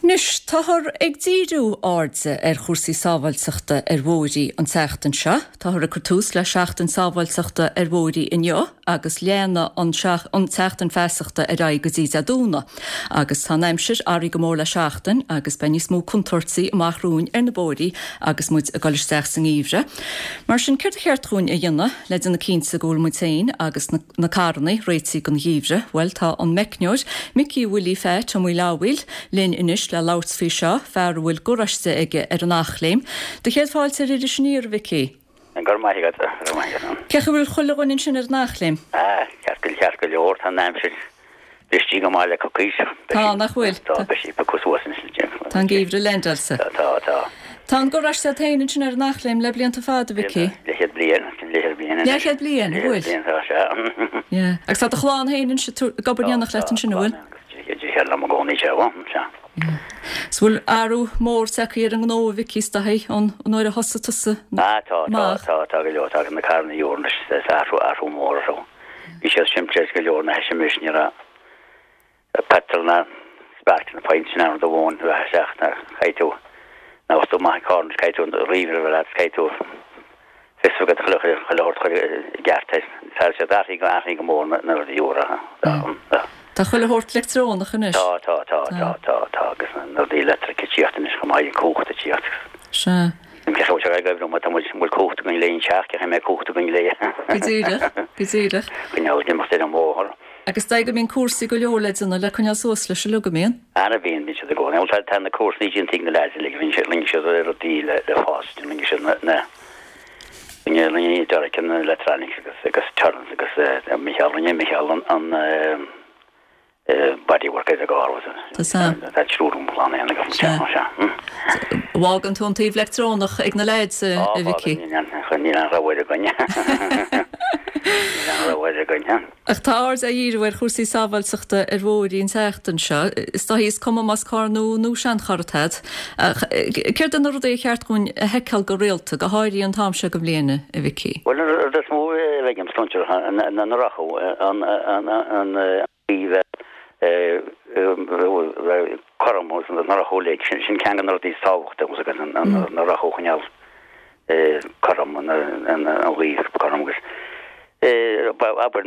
Nis táthar ag díú áardsa chúrsaí sábhailteachta bhóirí an teachtain seo, táthar a cruús le seachtain sábhailteachta bhóirí inneo, agus léana an teachtain feasachta raig go dtí a dúna. Agus tá neimsir airí go mór le seachtain agus benní smó contortaí amachrún na bóirí agus muid a gáilisteach san íomhre. Mar sin cir a cheartún a dhéanana le na cínsa ggóil mutéin agus na carnaí réití go íomhre, well tá an mecneir Mickey bhfuilí fé tá mú láhfuil linn inis le lauts fí seo fear bhfuil goraiste ige ar an nachléim. De chéad fáilte idir sníor Vicky. Gur maigad. Cecha bhfuil chuileáin in sin ar nachléim? Cearcail leor tá neimsir bistí go máile go cíise. Tá nach bhfuil. Tá bistí pa cosúsan sin. Tá gíomhre lendalsa. Tá. Tá an goraiste tainn sin ar nachléim le blianta fáda Vicky. Lehéad blian. Lehéad blian, bhfuil? Ja. Agus tá a chláán héanann se gobarneannach letain sin bhfuil? Head am gcónaí se Sbhfuil áú mór secaí ar an gó Vicky stahí an nóir a hosa tusa? Tá go leotá na carna dúrna áú mór so. Bhí sé siimtréis go leor na heise misisne a petal na spark na paint sin an do bhin seach na chaitú. Na was tú mai carn chaitú river bhil chaitú. Fisfugad chluir gartais. Tá sé daí go mór na dúra. Tá chuile hort electrónach inis? Tá, agus na dí letric tíochtan is go maiid cóchta tíocht. Se. Ceachú se gaibh mat bhfuil cóchta gon léon seach cecha mé cóchta gon lé. Gidíire. Gneall nimach an mór. Agus da go mín cuasaí go leorlaidna le chuine sós leis se lugamíon? Ana bhíon mí a gcóna. Bhil tá na cuasaí sin tí na leid le bhín se ling se ar dí le fást ling se na Ní doricin na letranig agus Charles agus Michael an bodywork is a gar was that showroom plan and Wagan tún tíh electrónach ag na leid Vicky. Ach táir a díhar chósaí sábhailteachta bhóirí an teachtain seo, is tá híos cum mas carnú nó sean chartad. Céir den rud é cheart gún heiceil go réalta go háirí an táimse go bbliana Vicky. Well, that's more vegam stuncher an racho an bíve karamos an na holeg sin kan an tí sácht was an na rachochneal karam an ri karamus aber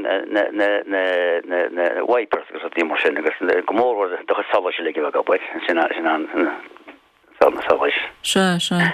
na wipers gus die mar gus gomor war do sallleg go bit sin an sal Se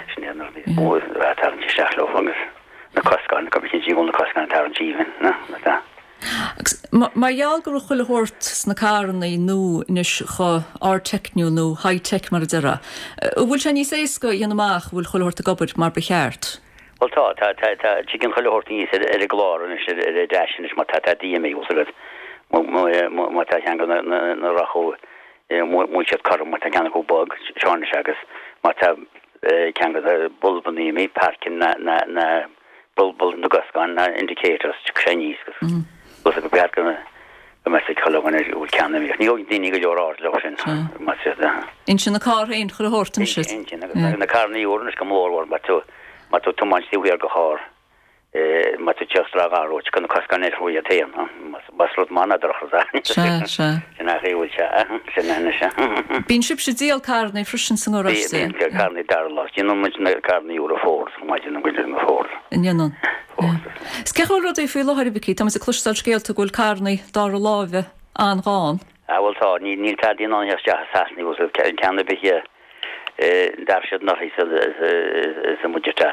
seachlo fangus na koskan go gon na koskan tarjíven na Mar jaall gur chuile hort na carnaí nó inis chu ártechniú nó high-tech mar dera. Bhfuil se níos éca dhéanamach bhfuil chuile hort a gobert mar becheart? Well tá chicken chuile hort níos ar a glár is ar dasin is mar tá DMA was agad má tá cheanga na racho mu siad carm má tá cheanga go bug seána agus má tá cheanga bulbaní mé parkin na bulbul na gasán na indicators chinese was go bear gona domestic colony ul canna mi ni dini go jor losin mas in sin na car ein chuile hortan shit in na carni orn is go mór war matu to man si go har matu just ragaro kan kaskan er hu yatem mas rot mana drocha se na reul se Bín sib sé díal carna frisin san orasta carni dar los you know much na carni euro for imagine go na for in Sceachú rud é fú láthir Vicky, tá a clustal scéalta ghfuil carnaí dar a lábhe an gáin. Bhil tá níl tá díon an heiste hasasní was ceanna bhí dar siad nach is a muideta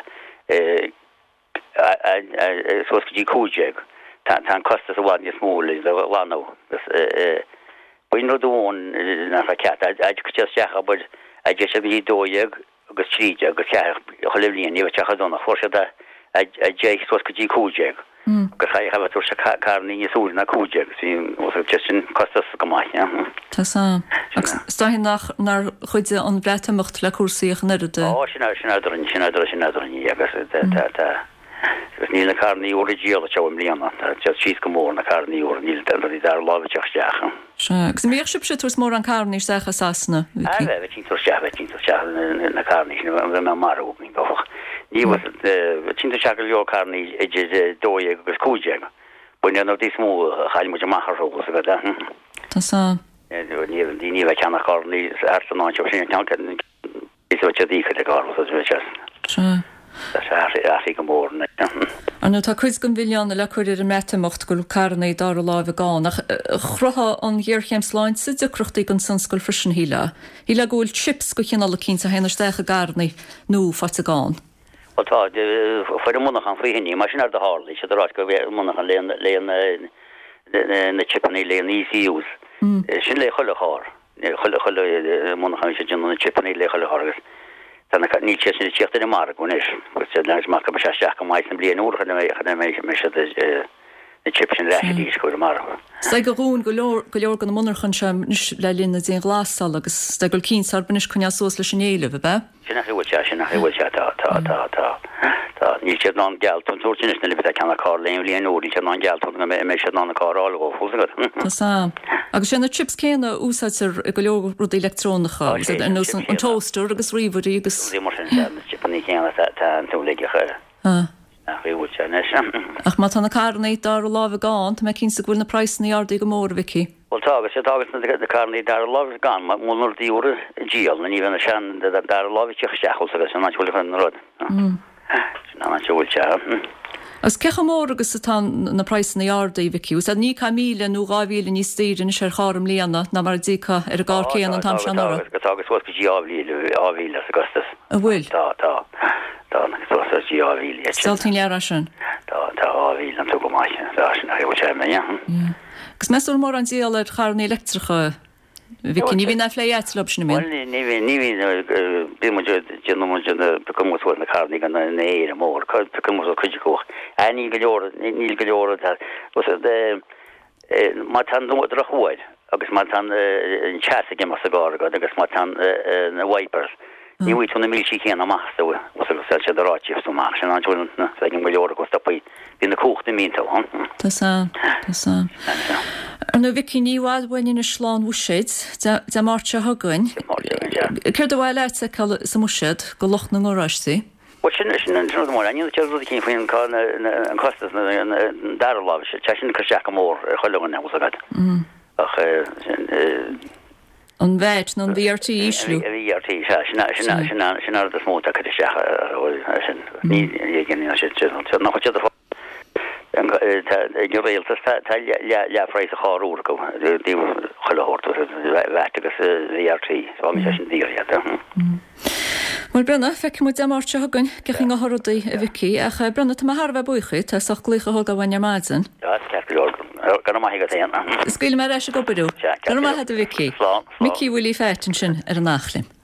sos go dtí cúideag tá costas a bháin smóla is a bhánó buin rud bhin nach a ceat go teach a bud a de sé bhí dóideag agus tríide agus cholíonn níomh teachadónna fórseada a jay sos go dtí cúideag gus ha tú se carní súil na cúideag sí sin costas go mai Tá Stáhí nach chuide an bretamcht le cuasaíoch nerde sin agus níl na carní origíal tem líana sí go mór na carní or níl den dar láteach gus mé sib se tús mór an carní secha sasna na carní me marúning goch ní was tinta seachil jo carní dóideag agus cúideag buine nó dí smó chail mu machar go Tá ní bheith ceannach carnaí ar ná sin cean is dí le gar go mór. An tá cuid go bhíanna le chuir a metamocht go carnaí dar láh gáach chrotha an dhéorchéim sláin si a cruchtaí an sanscoil frisin híle. Híle ggóil chips go chinál cínta héanastecha garnaí nó fat a gáin. Well tá fuidir munach an faohinní, mar sin ar de hálaí sé rá go bheith munach an léon na chipaní léon ECUs. Sin le chuile chár, chuile munach an sé na chipaní le chuile hágus. ní sé sin tíocht in mar gonis mar go seach go maiid an blian úcha mé na chip sin redí go mar. Sta goún go leor gan munarchan sem le linn dé glásal agus sta go cín sarbanis chun sós le sinnéile be? Sin nach tá ní sé ná gealt tún túsin na li cena cá léon líon úí sé ná gealt mé sé ná cárála go fú. Tá agus sé na chips céna úsáir go leor rud electrónacha an toaster agus riomhí agus chipaní chéna an tú leige chuire. Ach má tanna carnaí dar láh gáin, me cín sa bhfuil na praisnaí ardaí go mór vici. Well tágus sé tágus na carnaí dar láh gan, má múnar díúra díal na níhanna sean dar láhteach seachil agus an náhfuil fan rud. ná bhfuil se. As cecha mór agus tá na praisnaí ardaí vici, ús a ní míle nó 2,000 ní stéidir sé chám líana na mar ddícha ar a gá céan an tam sean ára. Tágus bhil go áhíle Augustus. A bhfuil? Tá. Steltín lear sin? Tá áhíl an tú go mai sin a bhil sé me. Gus meú mór an díal ar charnaí electricha Vicky ní na flé lob sin mé. Ní pekumú na carnaí gan na éire mór pekumú chuide goch. A ní goor má tan a chuáid agus má tan chaige mas a gá agus má tan na wipers. Ní tú na mí chéan a más go se rátíh sú mar sin anúna gin goor go stoppaí hí na cócht na mínta an. Tá. An Vicky níhád bhain na sláán bhúsid de máte hagain. Cir do bhile sa muisiid go loch na nóráistí? sin mór an te cin faoin an costas dar lá te sin chu seach mór cholegan agad. An bheit an VRT íslú. VRT sin ar a smóta chu seach sin ní gin nach chu réaltas leafreéis a cháúr go dí chohort vetegus VRT sin díir. Mar brenne feic mu demáte hagann gechin go hordaí a Vicky a brenne tá Harbheith buchaí tá saclícha thug a bhaine máidin. gan mai go téan. Scuil mar eise go beú. Gan mai a Vicky. Mickey bhfuil í féitin sin ar an nachlim.